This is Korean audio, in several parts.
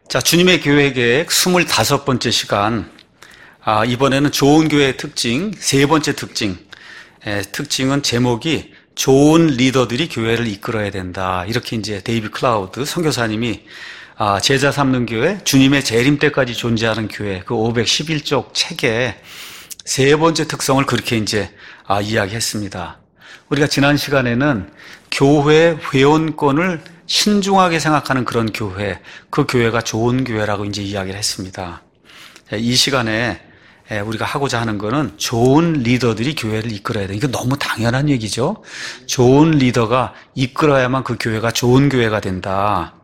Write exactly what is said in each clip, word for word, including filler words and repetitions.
자, 주님의 교회 계획 스물다섯 번째 시간. 아, 이번에는 좋은 교회의 특징, 세 번째 특징. 에, 특징은 제목이 좋은 리더들이 교회를 이끌어야 된다. 이렇게 이제 데이비 클라우드 선교사님이 아, 제자 삼는 교회, 주님의 재림 때까지 존재하는 교회, 그 오백십일 쪽 책에 세 번째 특성을 그렇게 이제 아, 이야기했습니다. 우리가 지난 시간에는 교회 회원권을 신중하게 생각하는 그런 교회, 그 교회가 좋은 교회라고 이제 이야기를 했습니다. 이 시간에 우리가 하고자 하는 거는 좋은 리더들이 교회를 이끌어야 돼. 이거 너무 당연한 얘기죠. 좋은 리더가 이끌어야만 그 교회가 좋은 교회가 된다.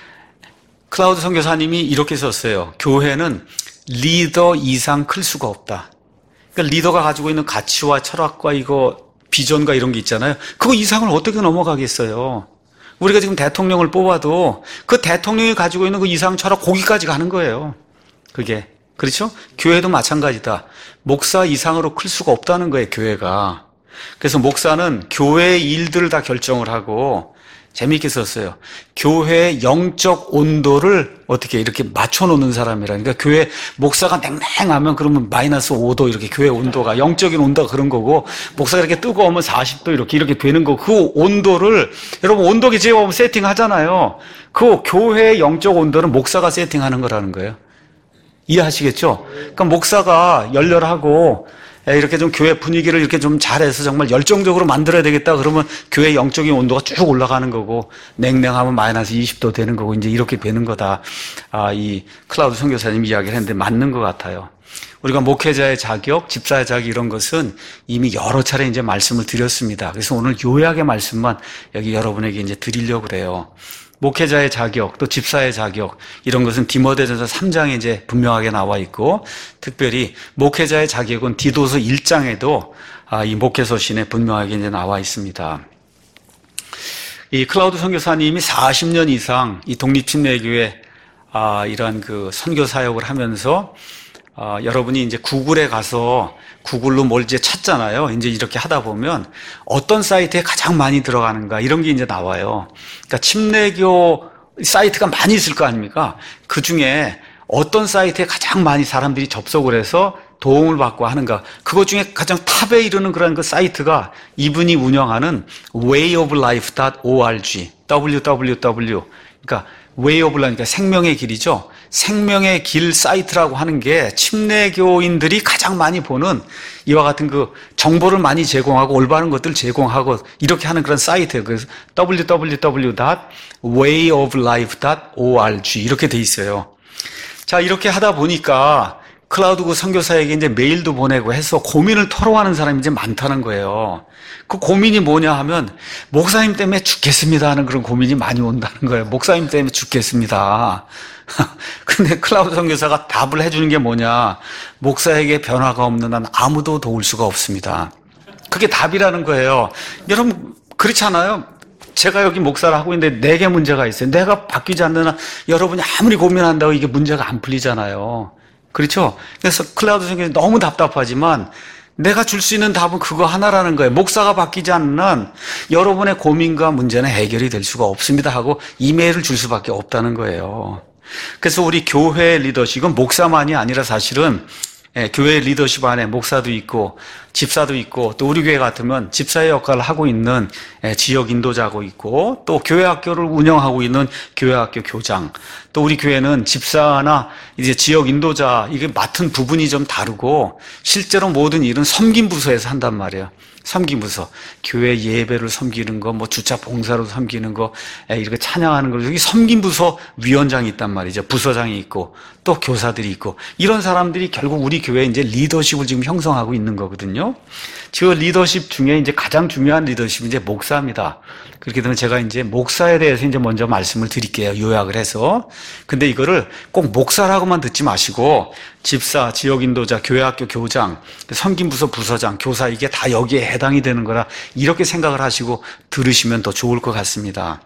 클라우드 선교사님이 이렇게 썼어요. 교회는 리더 이상 클 수가 없다. 그러니까 리더가 가지고 있는 가치와 철학과 이거 비전과 이런 게 있잖아요. 그거 이상을 어떻게 넘어가겠어요? 우리가 지금 대통령을 뽑아도 그 대통령이 가지고 있는 그 이상 철학 거기까지 가는 거예요. 그게. 그렇죠? 교회도 마찬가지다. 목사 이상으로 클 수가 없다는 거예요, 교회가. 그래서 목사는 교회의 일들을 다 결정을 하고 재미있게 썼어요. 교회의 영적 온도를 어떻게 이렇게 맞춰놓는 사람이라. 그러니까 교회 목사가 냉랭하면 그러면 마이너스 오 도 이렇게 교회 온도가 영적인 온도가 그런 거고, 목사가 이렇게 뜨거우면 사십 도 이렇게 이렇게 되는 거. 그 온도를 여러분 온도계 제어하면 세팅하잖아요. 그 교회의 영적 온도는 목사가 세팅하는 거라는 거예요. 이해하시겠죠? 그러니까 목사가 열렬하고 이렇게 좀 교회 분위기를 이렇게 좀 잘해서 정말 열정적으로 만들어야 되겠다 그러면 교회 영적인 온도가 쭉 올라가는 거고, 냉랭하면 마이너스 이십 도 되는 거고, 이제 이렇게 되는 거다. 아, 이 클라우드 선교사님 이야기를 했는데 맞는 것 같아요. 우리가 목회자의 자격, 집사의 자격 이런 것은 이미 여러 차례 이제 말씀을 드렸습니다. 그래서 오늘 요약의 말씀만 여기 여러분에게 이제 드리려고 그래요. 목회자의 자격, 또 집사의 자격, 이런 것은 디모데전서 삼 장에 이제 분명하게 나와 있고, 특별히 목회자의 자격은 디도서 일 장에도 아, 이 목회서신에 분명하게 이제 나와 있습니다. 이 클라우드 선교사님이 사십 년 이상 이 독립침례교회 아, 이런 그 선교 사역을 하면서 아, 여러분이 이제 구글에 가서 구글로 뭘 이제 찾잖아요. 이제 이렇게 하다 보면 어떤 사이트에 가장 많이 들어가는가 이런 게 이제 나와요. 그러니까 침례교 사이트가 많이 있을 거 아닙니까? 그 중에 어떤 사이트에 가장 많이 사람들이 접속을 해서 도움을 받고 하는가. 그것 중에 가장 탑에 이르는 그런 그 사이트가 이분이 운영하는 웨이 오브 라이프 닷 오알지, 더블유 더블유 더블유. 그러니까 웨이 오브 라이프, 그러니까 생명의 길이죠. 생명의 길 사이트라고 하는 게 침례교인들이 가장 많이 보는 이와 같은 그 정보를 많이 제공하고 올바른 것들을 제공하고 이렇게 하는 그런 사이트예요. 그래서 더블유 더블유 더블유 닷 웨이 오브 라이프 닷 오알지 이렇게 돼 있어요. 자, 이렇게 하다 보니까 클라우드 선교사에게 이제 메일도 보내고 해서 고민을 토로하는 사람이 이제 많다는 거예요. 그 고민이 뭐냐 하면 목사님 때문에 죽겠습니다 하는 그런 고민이 많이 온다는 거예요. 목사님 때문에 죽겠습니다. 근데 클라우드 선교사가 답을 해주는 게 뭐냐? 목사에게 변화가 없는 한 아무도 도울 수가 없습니다. 그게 답이라는 거예요. 여러분 그렇잖아요. 제가 여기 목사를 하고 있는데 내게 문제가 있어요. 내가 바뀌지 않는 한 여러분이 아무리 고민한다고 이게 문제가 안 풀리잖아요. 그렇죠? 그래서 클라우드 선교사님 너무 답답하지만 내가 줄 수 있는 답은 그거 하나라는 거예요. 목사가 바뀌지 않는 한 여러분의 고민과 문제는 해결이 될 수가 없습니다 하고 이메일을 줄 수밖에 없다는 거예요. 그래서 우리 교회 리더십은 목사만이 아니라 사실은 예, 교회 리더십 안에 목사도 있고 집사도 있고, 또 우리 교회 같으면 집사의 역할을 하고 있는 예, 지역 인도자고 있고, 또 교회 학교를 운영하고 있는 교회 학교 교장, 또 우리 교회는 집사나 이제 지역 인도자 이게 맡은 부분이 좀 다르고 실제로 모든 일은 섬김 부서에서 한단 말이에요. 섬김 부서, 교회 예배를 섬기는 거, 뭐 주차 봉사로 섬기는 거, 이렇게 찬양하는 거, 여기 섬김 부서 위원장이 있단 말이죠. 부서장이 있고 또 교사들이 있고, 이런 사람들이 결국 우리 교회에 이제 리더십을 지금 형성하고 있는 거거든요. 그 리더십 중에 이제 가장 중요한 리더십이 이제 목사입니다. 그렇게 되면 제가 이제 목사에 대해서 이제 먼저 말씀을 드릴게요. 요약을 해서. 근데 이거를 꼭 목사라고만 듣지 마시고 집사, 지역 인도자, 교회 학교 교장, 섬김부서 부서장, 교사 이게 다 여기에 해당이 되는 거라 이렇게 생각을 하시고 들으시면 더 좋을 것 같습니다.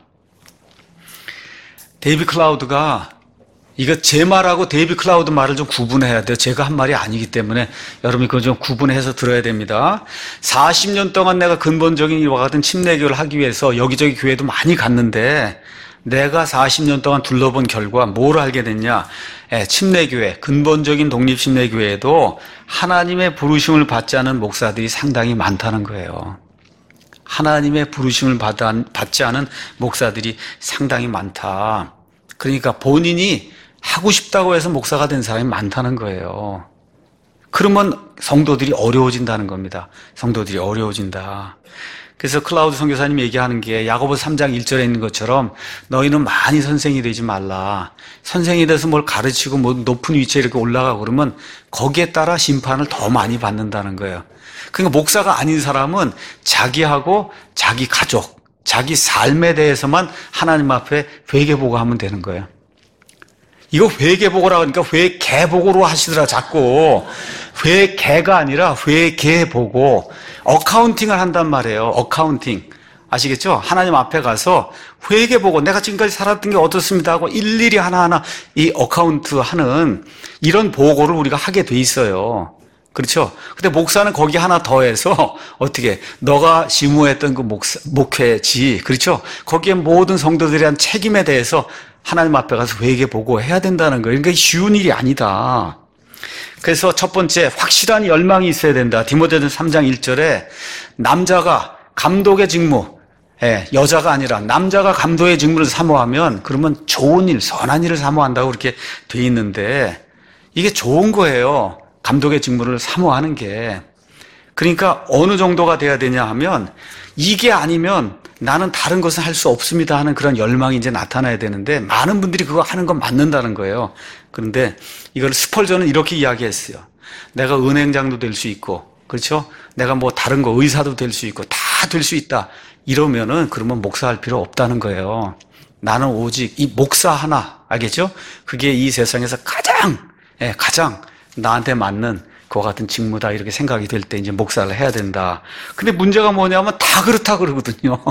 데이비 클라우드가 이거 제 말하고 데이비 클라우드 말을 좀 구분해야 돼요. 제가 한 말이 아니기 때문에 여러분이 그거 좀 구분해서 들어야 됩니다. 사십 년 동안 내가 근본적인 이와 같은 침례교를 하기 위해서 여기저기 교회도 많이 갔는데 내가 사십 년 동안 둘러본 결과 뭘 알게 됐냐? 예, 침례교회, 근본적인 독립침례교회에도 하나님의 부르심을 받지 않은 목사들이 상당히 많다는 거예요. 하나님의 부르심을 받지 않은 목사들이 상당히 많다. 그러니까 본인이 하고 싶다고 해서 목사가 된 사람이 많다는 거예요. 그러면 성도들이 어려워진다는 겁니다. 성도들이 어려워진다. 그래서 클라우드 선교사님이 얘기하는 게 야고보서 삼 장 일 절에 있는 것처럼 너희는 많이 선생이 되지 말라. 선생이 돼서 뭘 가르치고 뭐 높은 위치에 이렇게 올라가고 그러면 거기에 따라 심판을 더 많이 받는다는 거예요. 그러니까 목사가 아닌 사람은 자기하고 자기 가족, 자기 삶에 대해서만 하나님 앞에 회개보고하면 되는 거예요. 이거 회개보고라 그러니까 회개보고로 하시더라 자꾸. 회개가 아니라 회개보고 어카운팅을 한단 말이에요. 어카운팅. 아시겠죠? 하나님 앞에 가서 회개보고 내가 지금까지 살았던 게 어떻습니다 하고 일일이 하나하나 이 어카운트 하는 이런 보고를 우리가 하게 돼 있어요. 그렇죠? 근데 목사는 거기 하나 더해서 어떻게 너가 지무했던 그 목사, 목회지 그렇죠? 거기에 모든 성도들에 대한 책임에 대해서 하나님 앞에 가서 회개 보고해야 된다는 거예요. 그러니까 쉬운 일이 아니다. 그래서 첫 번째 확실한 열망이 있어야 된다. 디모데전 삼 장 일 절에 남자가 감독의 직무, 예, 여자가 아니라 남자가 감독의 직무를 사모하면 그러면 좋은 일, 선한 일을 사모한다고 그렇게 돼 있는데 이게 좋은 거예요. 감독의 직무를 사모하는 게. 그러니까 어느 정도가 돼야 되냐 하면 이게 아니면 나는 다른 것은 할 수 없습니다 하는 그런 열망이 이제 나타나야 되는데 많은 분들이 그거 하는 건 맞는다는 거예요. 그런데 이걸 스펄전은 이렇게 이야기했어요. 내가 은행장도 될 수 있고, 그렇죠? 내가 뭐 다른 거 의사도 될 수 있고 다 될 수 있다. 이러면은 그러면 목사할 필요 없다는 거예요. 나는 오직 이 목사 하나, 알겠죠? 그게 이 세상에서 가장, 예, 가장 나한테 맞는 그와 같은 직무다 이렇게 생각이 될 때 이제 목사를 해야 된다. 근데 문제가 뭐냐면 다 그렇다 그러거든요.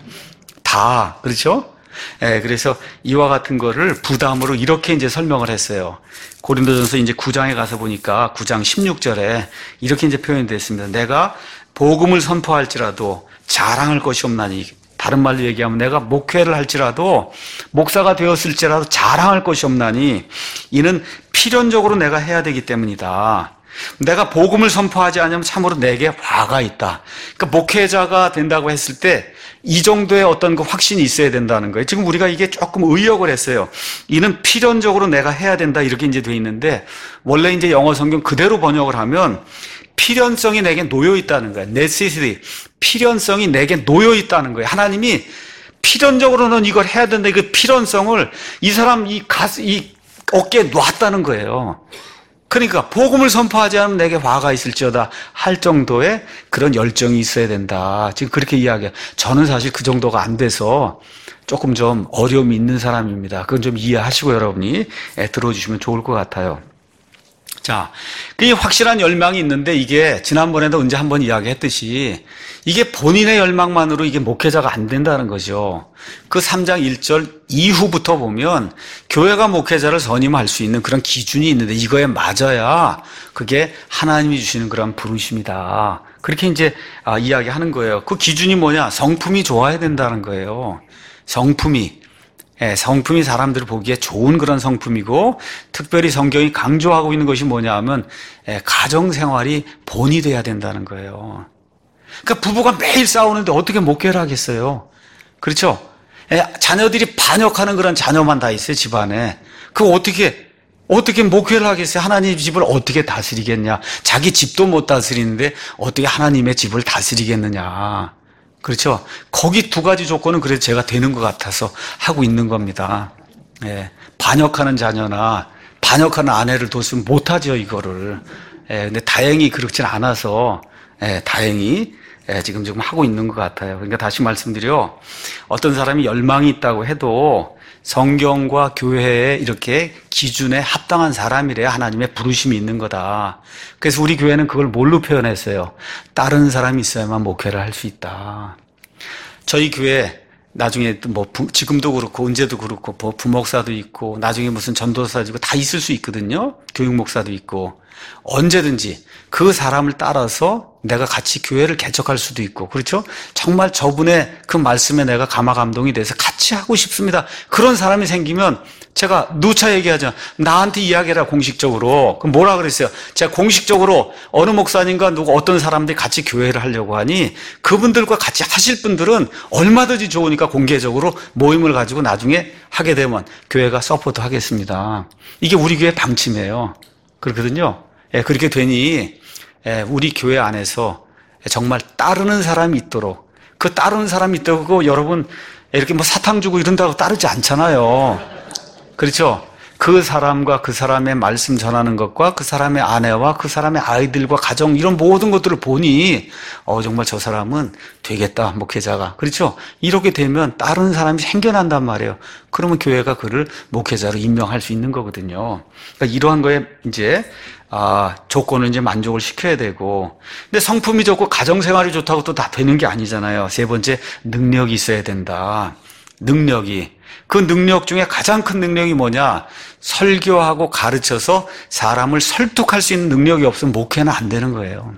다 그렇죠? 예, 그래서 이와 같은 거를 부담으로 이렇게 이제 설명을 했어요. 고린도전서 이제 구 장에 가서 보니까 구 장 십육 절에 이렇게 이제 표현이 됐습니다. 내가 복음을 선포할지라도 자랑할 것이 없나니. 다른 말로 얘기하면 내가 목회를 할지라도 목사가 되었을지라도 자랑할 것이 없나니 이는 필연적으로 내가 해야 되기 때문이다. 내가 복음을 선포하지 않으면 참으로 내게 화가 있다. 그러니까 목회자가 된다고 했을 때 이 정도의 어떤 그 확신이 있어야 된다는 거예요. 지금 우리가 이게 조금 의역을 했어요. 이는 필연적으로 내가 해야 된다 이렇게 이제 돼 있는데 원래 이제 영어 성경 그대로 번역을 하면 필연성이 내게 놓여 있다는 거예요. necessity. 필연성이 내게 놓여 있다는 거예요. 하나님이 필연적으로는 이걸 해야 된다. 그 필연성을 이 사람 이 가스 이 어깨에 놨다는 거예요. 그러니까 복음을 선포하지 않으면 내게 화가 있을지어다 할 정도의 그런 열정이 있어야 된다. 지금 그렇게 이야기해요. 저는 사실 그 정도가 안 돼서 조금 좀 어려움이 있는 사람입니다. 그건 좀 이해하시고 여러분이 들어주시면 좋을 것 같아요. 자, 이 확실한 열망이 있는데 이게 지난번에도 언제 한번 이야기했듯이 이게 본인의 열망만으로 이게 목회자가 안 된다는 거죠. 그 삼 장 일 절 이후부터 보면 교회가 목회자를 선임할 수 있는 그런 기준이 있는데 이거에 맞아야 그게 하나님이 주시는 그런 부르심이다. 그렇게 이제 아, 이야기하는 거예요. 그 기준이 뭐냐? 성품이 좋아야 된다는 거예요. 성품이. 예, 성품이 사람들이 보기에 좋은 그런 성품이고 특별히 성경이 강조하고 있는 것이 뭐냐 하면 예, 가정생활이 본이 돼야 된다는 거예요. 그러니까 부부가 매일 싸우는데 어떻게 목회를 하겠어요? 그렇죠? 예, 자녀들이 반역하는 그런 자녀만 다 있어요, 집안에. 그거 어떻게 어떻게 목회를 하겠어요? 하나님 집을 어떻게 다스리겠냐? 자기 집도 못 다스리는데 어떻게 하나님의 집을 다스리겠느냐? 그렇죠? 거기 두 가지 조건은 그래도 제가 되는 것 같아서 하고 있는 겁니다. 예, 반역하는 자녀나 반역하는 아내를 뒀으면 못하죠, 이거를. 예, 근데 다행히 그렇진 않아서, 예, 다행히, 예, 지금 지금 하고 있는 것 같아요. 그러니까 다시 말씀드려, 어떤 사람이 열망이 있다고 해도 성경과 교회에 이렇게 기준에 합당한 사람이래야 하나님의 부르심이 있는 거다. 그래서 우리 교회는 그걸 뭘로 표현했어요? 다른 사람이 있어야만 목회를 할 수 있다. 저희 교회 나중에 뭐 지금도 그렇고 언제도 그렇고 뭐 부목사도 있고 나중에 무슨 전도사도 있고 다 있을 수 있거든요. 교육목사도 있고 언제든지 그 사람을 따라서 내가 같이 교회를 개척할 수도 있고, 그렇죠? 정말 저분의 그 말씀에 내가 감화 감동이 돼서 같이 하고 싶습니다. 그런 사람이 생기면 제가 누차 얘기하죠. 나한테 이야기해라, 공식적으로. 그럼 뭐라 그랬어요? 제가 공식적으로 어느 목사님과 누구 어떤 사람들이 같이 교회를 하려고 하니 그분들과 같이 하실 분들은 얼마든지 좋으니까 공개적으로 모임을 가지고 나중에 하게 되면 교회가 서포트 하겠습니다. 이게 우리 교회 방침이에요. 그렇거든요. 예, 그렇게 되니 예, 우리 교회 안에서 정말 따르는 사람이 있도록, 그 따르는 사람이 있다고 여러분 이렇게 뭐 사탕 주고 이런다고 따르지 않잖아요. 그렇죠? 그 사람과 그 사람의 말씀 전하는 것과 그 사람의 아내와 그 사람의 아이들과 가정 이런 모든 것들을 보니 어 정말 저 사람은 되겠다, 목회자가. 그렇죠? 이렇게 되면 다른 사람이 생겨난단 말이에요. 그러면 교회가 그를 목회자로 임명할 수 있는 거거든요. 그러니까 이러한 거에 이제 아, 조건을 이제 만족을 시켜야 되고. 근데 성품이 좋고 가정생활이 좋다고 또 다 되는 게 아니잖아요. 세 번째, 능력이 있어야 된다. 능력이. 그 능력 중에 가장 큰 능력이 뭐냐? 설교하고 가르쳐서 사람을 설득할 수 있는 능력이 없으면 목회는 안 되는 거예요.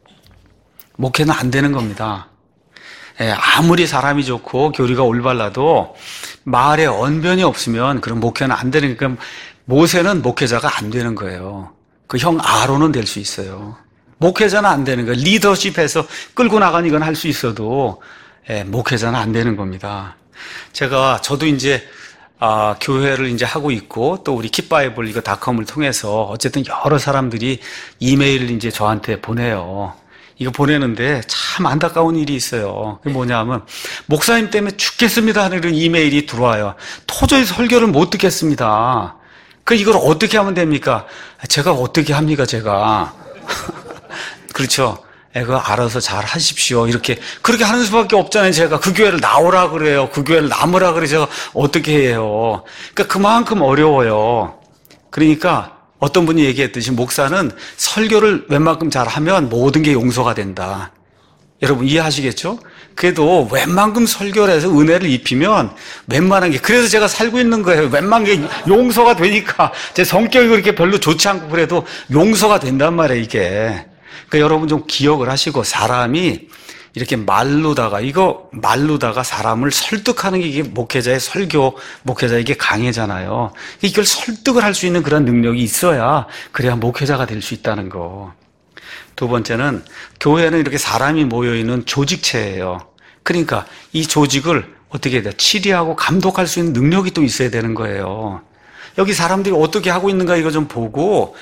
목회는 안 되는 겁니다. 예, 아무리 사람이 좋고 교리가 올바라도 말에 언변이 없으면 그런 목회는 안 되는 거니까 모세는 목회자가 안 되는 거예요. 그 형 아론은 될 수 있어요. 목회자는 안 되는 거예요. 리더십에서 끌고 나가는 건 할 수 있어도 예, 목회자는 안 되는 겁니다. 제가 저도 이제 아, 교회를 이제 하고 있고 또 우리 킵바이블 이거 닷컴을 통해서 어쨌든 여러 사람들이 이메일을 이제 저한테 보내요. 이거 보내는데 참 안타까운 일이 있어요. 그게 뭐냐면 목사님 때문에 죽겠습니다 하는 이런 이메일이 들어와요. 도저히 설교를 못 듣겠습니다. 그 이걸 어떻게 하면 됩니까? 제가 어떻게 합니까, 제가? 그렇죠. 그거 알아서 잘 하십시오. 이렇게 그렇게 하는 수밖에 없잖아요. 제가 그 교회를 나오라 그래요. 그 교회를 남으라 그래. 제가 어떻게 해요? 그러니까 그만큼 어려워요. 그러니까 어떤 분이 얘기했듯이 목사는 설교를 웬만큼 잘하면 모든 게 용서가 된다. 여러분 이해하시겠죠? 그래도 웬만큼 설교를 해서 은혜를 입히면 웬만한 게, 그래서 제가 살고 있는 거예요. 웬만한 게 용서가 되니까. 제 성격이 그렇게 별로 좋지 않고 그래도 용서가 된단 말이에요, 이게. 그러니까 여러분 좀 기억을 하시고, 사람이 이렇게 말로다가, 이거 말로다가 사람을 설득하는 게 이게 목회자의 설교, 목회자에게 강해잖아요. 이걸 설득을 할 수 있는 그런 능력이 있어야 그래야 목회자가 될 수 있다는 거. 두 번째는 교회는 이렇게 사람이 모여있는 조직체예요. 그러니까 이 조직을 어떻게 해야 돼요? 치리하고 감독할 수 있는 능력이 또 있어야 되는 거예요. 여기 사람들이 어떻게 하고 있는가 이거 좀 보고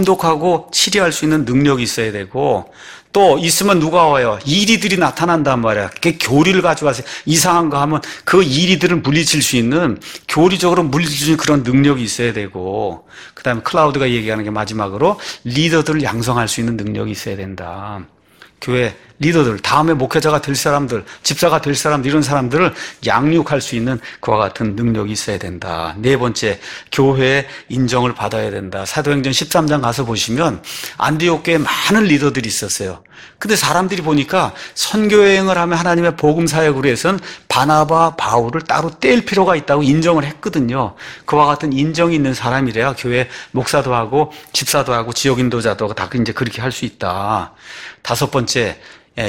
감독하고 치리할 수 있는 능력이 있어야 되고, 또 있으면 누가 와요? 이리들이 나타난단 말이야. 그게 교리를 가져와서 이상한 거 하면 그 이리들을 물리칠 수 있는, 교리적으로 물리칠 수 있는 그런 능력이 있어야 되고, 그 다음에 클라우드가 얘기하는 게 마지막으로 리더들을 양성할 수 있는 능력이 있어야 된다. 교회 리더들, 다음에 목회자가 될 사람들, 집사가 될 사람들, 이런 사람들을 양육할 수 있는 그와 같은 능력이 있어야 된다. 네 번째, 교회의 인정을 받아야 된다. 사도행전 십삼 장 가서 보시면 안디옥 교회에 많은 리더들이 있었어요. 근데 사람들이 보니까 선교여행을 하면 하나님의 복음 사역으로 해서는 바나바, 바울을 따로 뗄 필요가 있다고 인정을 했거든요. 그와 같은 인정이 있는 사람이래야 교회 목사도 하고 집사도 하고 지역 인도자도 하고 다 이제 그렇게 할 수 있다. 다섯 번째,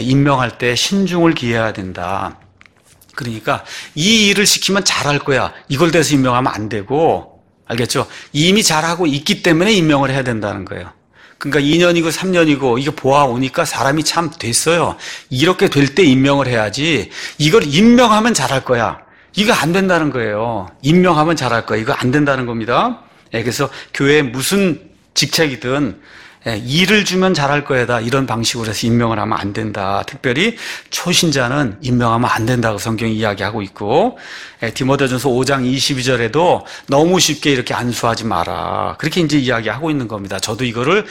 임명할 때 신중을 기해야 된다. 그러니까 이 일을 시키면 잘할 거야, 이걸 대해서 임명하면 안 되고, 알겠죠? 이미 잘하고 있기 때문에 임명을 해야 된다는 거예요. 그러니까 이 년이고 삼 년이고 이게 보아오니까 사람이 참 됐어요. 이렇게 될 때 임명을 해야지, 이걸 임명하면 잘할 거야, 이거 안 된다는 거예요. 임명하면 잘할 거야, 이거 안 된다는 겁니다. 그래서 교회에 무슨 직책이든 일을 주면 잘할 거야다, 이런 방식으로 해서 임명을 하면 안 된다. 특별히 초신자는 임명하면 안 된다고 성경이 이야기하고 있고, 디모데전서 오 장 이십이 절에도 너무 쉽게 이렇게 안수하지 마라, 그렇게 이제 이야기하고 있는 겁니다. 저도 이거를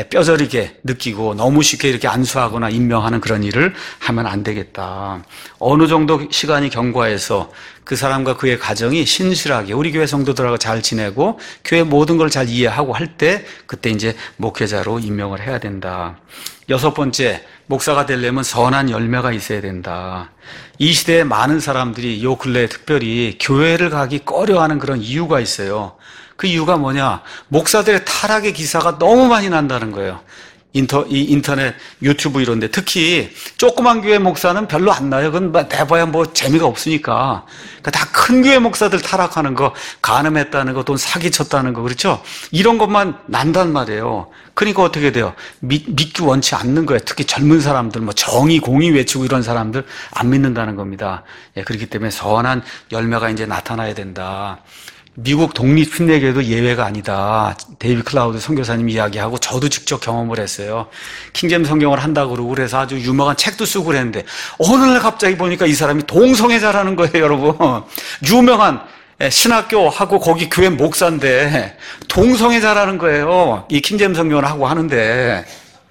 뼈저리게 느끼고, 너무 쉽게 이렇게 안수하거나 임명하는 그런 일을 하면 안 되겠다. 어느 정도 시간이 경과해서 그 사람과 그의 가정이 신실하게 우리 교회 성도들하고 잘 지내고 교회 모든 걸 잘 이해하고 할 때, 그때 이제 목회자로 임명을 해야 된다. 여섯 번째, 목사가 되려면 선한 열매가 있어야 된다. 이 시대에 많은 사람들이 요 근래에 특별히 교회를 가기 꺼려하는 그런 이유가 있어요. 그 이유가 뭐냐? 목사들의 타락의 기사가 너무 많이 난다는 거예요. 인터, 이 인터넷, 유튜브 이런데 특히 조그만 교회 목사는 별로 안 나요. 그건 내봐야 뭐 재미가 없으니까. 그러니까 다 큰 교회 목사들 타락하는 거, 간음했다는 거, 돈 사기쳤다는 거, 그렇죠? 이런 것만 난단 말이에요. 그러니까 어떻게 돼요? 믿, 믿기 원치 않는 거예요. 특히 젊은 사람들, 뭐 정의, 공의 외치고 이런 사람들 안 믿는다는 겁니다. 예, 그렇기 때문에 선한 열매가 이제 나타나야 된다. 미국 독립신내교도 예외가 아니다. 데이비 클라우드 선교사님이 이야기하고 저도 직접 경험을 했어요. 킹제임 성경을 한다고 그러고 그래서 아주 유명한 책도 쓰고 그랬는데 어느 날 갑자기 보니까 이 사람이 동성애자라는 거예요, 여러분. 유명한 신학교 하고 거기 교회 목사인데 동성애자라는 거예요. 이 킹제임 성경을 하고 하는데.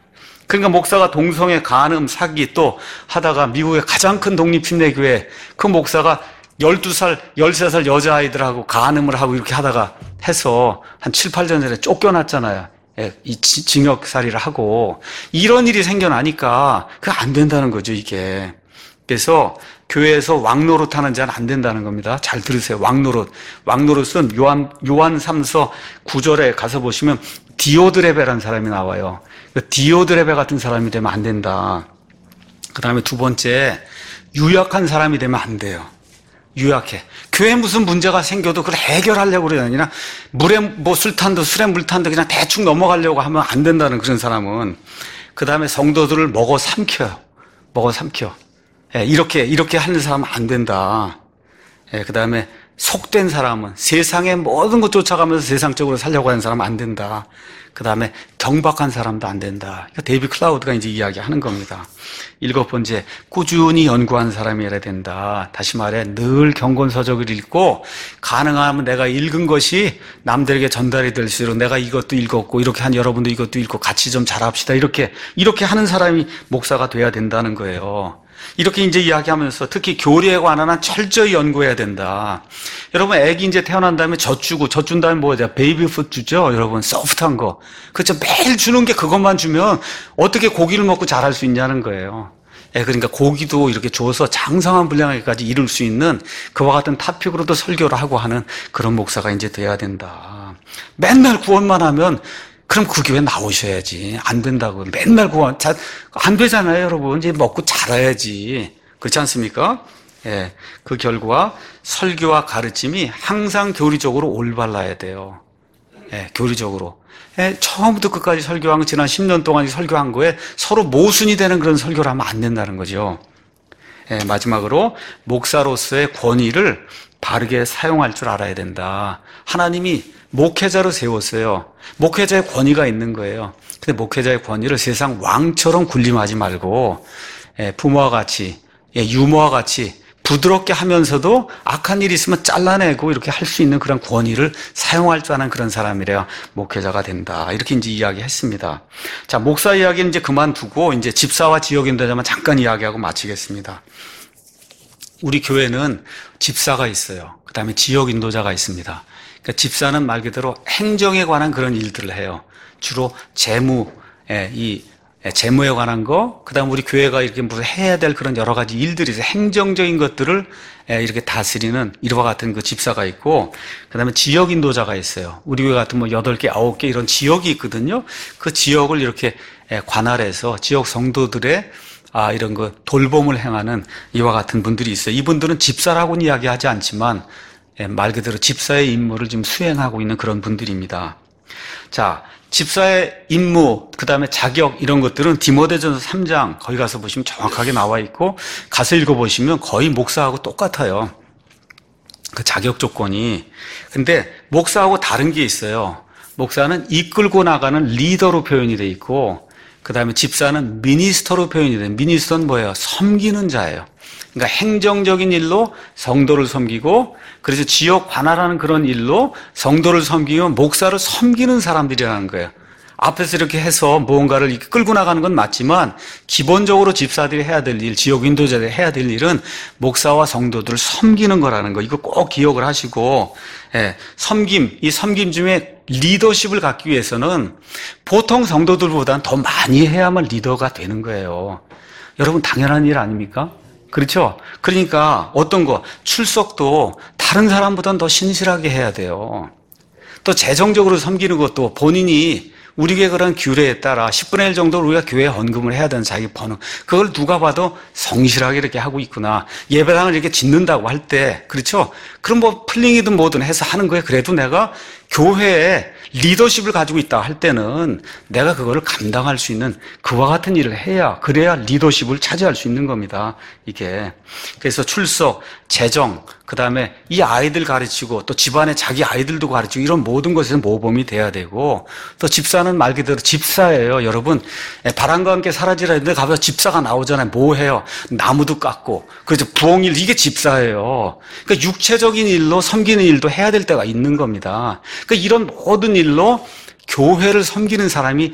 그러니까 목사가 동성애, 간음, 사기 또 하다가 미국의 가장 큰 독립신내교회 그 목사가 열두 살, 열세 살 여자아이들하고 간음을 하고 이렇게 하다가 해서 한 칠, 팔 년 전에 쫓겨났잖아요. 예, 이 징역살이를 하고. 이런 일이 생겨나니까 그게 안 된다는 거죠, 이게. 그래서 교회에서 왕노릇 하는 자는 안 된다는 겁니다. 잘 들으세요. 왕노릇. 왕노릇은 요한, 요한 삼서 구 절에 가서 보시면 디오드레베라는 사람이 나와요. 디오드레베 같은 사람이 되면 안 된다. 그 다음에 두 번째, 유약한 사람이 되면 안 돼요. 유약해. 교회에 무슨 문제가 생겨도 그걸 해결하려고 그러지 아니라 물에 뭐 술 탄다, 술에 물 탄다 그냥 대충 넘어가려고 하면 안 된다는 그런 사람은. 그 다음에 성도들을 먹어 삼켜요. 먹어 삼켜. 예, 이렇게, 이렇게 하는 사람은 안 된다. 예, 그 다음에 속된 사람은 세상의 모든 것 쫓아가면서 세상적으로 살려고 하는 사람은 안 된다. 그 다음에 경박한 사람도 안 된다. 그러니까 데이비 클라우드가 이제 이야기하는 겁니다. 일곱 번째, 꾸준히 연구한 사람이어야 된다. 다시 말해, 늘 경건서적을 읽고 가능하면 내가 읽은 것이 남들에게 전달이 될 수 있도록 내가 이것도 읽었고 이렇게 한 여러분도 이것도 읽고 같이 좀 잘합시다. 이렇게 이렇게 하는 사람이 목사가 돼야 된다는 거예요. 이렇게 이제 이야기하면서 특히 교리에 관한 한 철저히 연구해야 된다. 여러분, 애기 이제 태어난 다음에 젖 주고, 젖 준 다음에 뭐죠? 베이비푸드 주죠? 여러분, 소프트한 거. 그렇죠? 매일 주는 게 그것만 주면 어떻게 고기를 먹고 자랄 수 있냐는 거예요. 예, 그러니까 고기도 이렇게 줘서 장성한 분량에까지 이룰 수 있는 그와 같은 타픽으로도 설교를 하고 하는 그런 목사가 이제 돼야 된다. 맨날 구원만 하면 그럼 그 교회 나오셔야지. 안 된다고. 맨날 구원. 자, 안 되잖아요, 여러분. 이제 먹고 자라야지. 그렇지 않습니까? 예. 그 결과 설교와 가르침이 항상 교리적으로 올바라야 돼요. 예, 교리적으로. 예, 처음부터 끝까지 설교한 거, 지난 십 년 동안 설교한 거에 서로 모순이 되는 그런 설교를 하면 안 된다는 거죠. 예, 마지막으로 목사로서의 권위를 바르게 사용할 줄 알아야 된다. 하나님이 목회자로 세웠어요. 목회자의 권위가 있는 거예요. 근데 목회자의 권위를 세상 왕처럼 군림하지 말고 부모와 같이 유모와 같이 부드럽게 하면서도 악한 일이 있으면 잘라내고 이렇게 할 수 있는 그런 권위를 사용할 줄 아는 그런 사람이래야 목회자가 된다. 이렇게 이제 이야기했습니다. 자, 목사 이야기는 이제 그만두고 이제 집사와 지역인도자만 잠깐 이야기하고 마치겠습니다. 우리 교회는 집사가 있어요. 그 다음에 지역 인도자가 있습니다. 그러니까 집사는 말 그대로 행정에 관한 그런 일들을 해요. 주로 재무, 이 재무에 관한 거, 그 다음 우리 교회가 이렇게 무슨 해야 될 그런 여러 가지 일들이 있어요. 행정적인 것들을 이렇게 다스리는 이와 같은 그 집사가 있고, 그 다음에 지역 인도자가 있어요. 우리 교회 같은 뭐 여덟 개, 아홉 개 이런 지역이 있거든요. 그 지역을 이렇게 관할해서 지역 성도들의 아, 이런 거 돌봄을 행하는 이와 같은 분들이 있어요. 이분들은 집사라고는 이야기하지 않지만 말 그대로 집사의 임무를 지금 수행하고 있는 그런 분들입니다. 자, 집사의 임무, 그 다음에 자격 이런 것들은 디모데전서 삼 장 거기 가서 보시면 정확하게 나와 있고 가서 읽어보시면 거의 목사하고 똑같아요. 그 자격 조건이. 근데 목사하고 다른 게 있어요. 목사는 이끌고 나가는 리더로 표현이 돼 있고 그 다음에 집사는 미니스터로 표현이 돼요. 미니스터는 뭐예요? 섬기는 자예요. 그러니까 행정적인 일로 성도를 섬기고 그래서 지역 관할하는 그런 일로 성도를 섬기면 목사를 섬기는 사람들이라는 거예요. 앞에서 이렇게 해서 무언가를 이렇게 끌고 나가는 건 맞지만 기본적으로 집사들이 해야 될 일, 지역 인도자들이 해야 될 일은 목사와 성도들을 섬기는 거라는 거. 이거 꼭 기억을 하시고 예, 섬김, 이 섬김 중에 리더십을 갖기 위해서는 보통 성도들보다는 더 많이 해야만 리더가 되는 거예요. 여러분 당연한 일 아닙니까? 그렇죠? 그러니까 어떤 거 출석도 다른 사람보다는 더 신실하게 해야 돼요. 또 재정적으로 섬기는 것도 본인이 우리 교회 그런 규례에 따라 십분의 일 정도를 우리가 교회에 헌금을 해야 되는 자기 버는 그걸 누가 봐도 성실하게 이렇게 하고 있구나. 예배당을 이렇게 짓는다고 할 때, 그렇죠? 그럼 뭐 플링이든 뭐든 해서 하는 거에 그래도 내가 교회에 리더십을 가지고 있다 할 때는 내가 그거를 감당할 수 있는 그와 같은 일을 해야, 그래야 리더십을 차지할 수 있는 겁니다. 이게. 그래서 출석, 재정, 그 다음에 이 아이들 가르치고 또 집안에 자기 아이들도 가르치고 이런 모든 것에서 모범이 돼야 되고, 또 집사는 말 그대로 집사예요. 여러분, 바람과 함께 사라지라 했는데 가서 집사가 나오잖아요. 뭐 해요? 나무도 깎고, 그렇죠. 부엌일, 이게 집사예요. 그러니까 육체적인 일로 섬기는 일도 해야 될 때가 있는 겁니다. 그러니까 이런 모든 일로 교회를 섬기는 사람이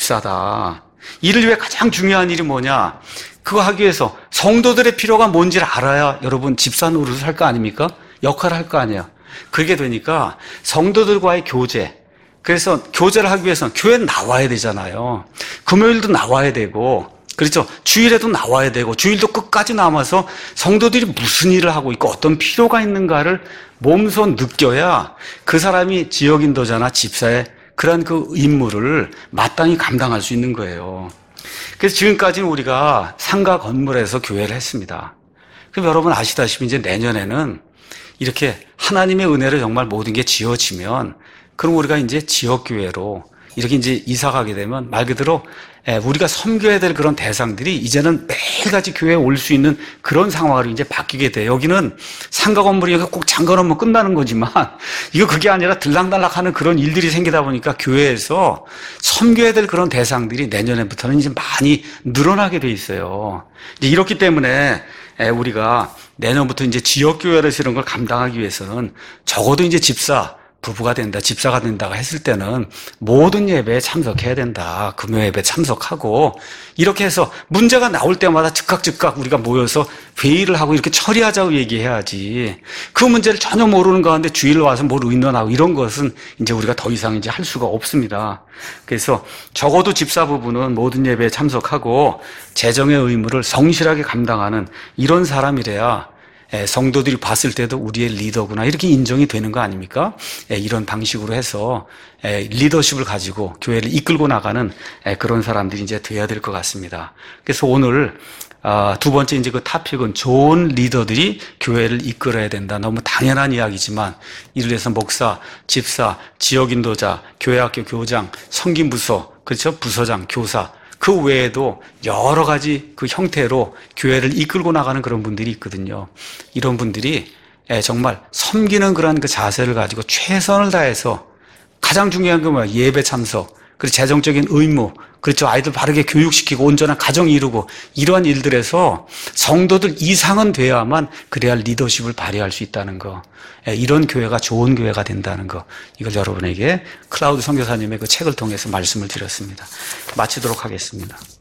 집사다. 이를 위해 가장 중요한 일이 뭐냐? 그거 하기 위해서 성도들의 필요가 뭔지를 알아야 여러분 집사 노릇을 할 거 아닙니까? 역할을 할 거 아니에요. 그렇게 되니까 성도들과의 교제, 그래서 교제를 하기 위해서는 교회에 나와야 되잖아요. 금요일도 나와야 되고, 그렇죠. 주일에도 나와야 되고, 주일도 끝까지 남아서 성도들이 무슨 일을 하고 있고 어떤 필요가 있는가를 몸소 느껴야 그 사람이 지역인도자나 집사의 그런 그 임무를 마땅히 감당할 수 있는 거예요. 그래서 지금까지는 우리가 상가 건물에서 교회를 했습니다. 그럼 여러분 아시다시피 이제 내년에는 이렇게 하나님의 은혜로 정말 모든 게 지어지면, 그럼 우리가 이제 지역교회로 이렇게 이제 이사 가게 되면 말 그대로 우리가 섬겨야 될 그런 대상들이 이제는 매일같이 교회에 올 수 있는 그런 상황으로 이제 바뀌게 돼요. 여기는 상가 건물이 꼭 잠궈 놓으면 끝나는 거지만 이거 그게 아니라 들락날락 하는 그런 일들이 생기다 보니까 교회에서 섬겨야 될 그런 대상들이 내년에부터는 이제 많이 늘어나게 돼 있어요. 이제 이렇기 때문에 우리가 내년부터 이제 지역교회에서 이런 걸 감당하기 위해서는 적어도 이제 집사, 부부가 된다, 집사가 된다고 했을 때는 모든 예배에 참석해야 된다. 금요 예배에 참석하고, 이렇게 해서 문제가 나올 때마다 즉각 즉각 우리가 모여서 회의를 하고 이렇게 처리하자고 얘기해야지. 그 문제를 전혀 모르는 가운데 주일로 와서 뭘 의논하고 이런 것은 이제 우리가 더 이상 이제 할 수가 없습니다. 그래서 적어도 집사 부부는 모든 예배에 참석하고 재정의 의무를 성실하게 감당하는 이런 사람이래야 성도들이 봤을 때도 우리의 리더구나 이렇게 인정이 되는 거 아닙니까? 이런 방식으로 해서 리더십을 가지고 교회를 이끌고 나가는 그런 사람들이 이제 돼야 될 것 같습니다. 그래서 오늘 두 번째 이제 그 토픽은 좋은 리더들이 교회를 이끌어야 된다. 너무 당연한 이야기지만 이를 위해서 목사, 집사, 지역인도자, 교회학교 교장, 성김부서, 그렇죠? 부서장, 교사, 그 외에도 여러 가지 그 형태로 교회를 이끌고 나가는 그런 분들이 있거든요. 이런 분들이 정말 섬기는 그런 그 자세를 가지고 최선을 다해서, 가장 중요한 건 뭐야? 예배 참석, 그리고 재정적인 의무, 그렇죠. 아이들 바르게 교육시키고 온전한 가정 이루고 이러한 일들에서 성도들 이상은 돼야만 그래야 리더십을 발휘할 수 있다는 거. 이런 교회가 좋은 교회가 된다는 거. 이걸 여러분에게 클라우드 선교사님의 그 책을 통해서 말씀을 드렸습니다. 마치도록 하겠습니다.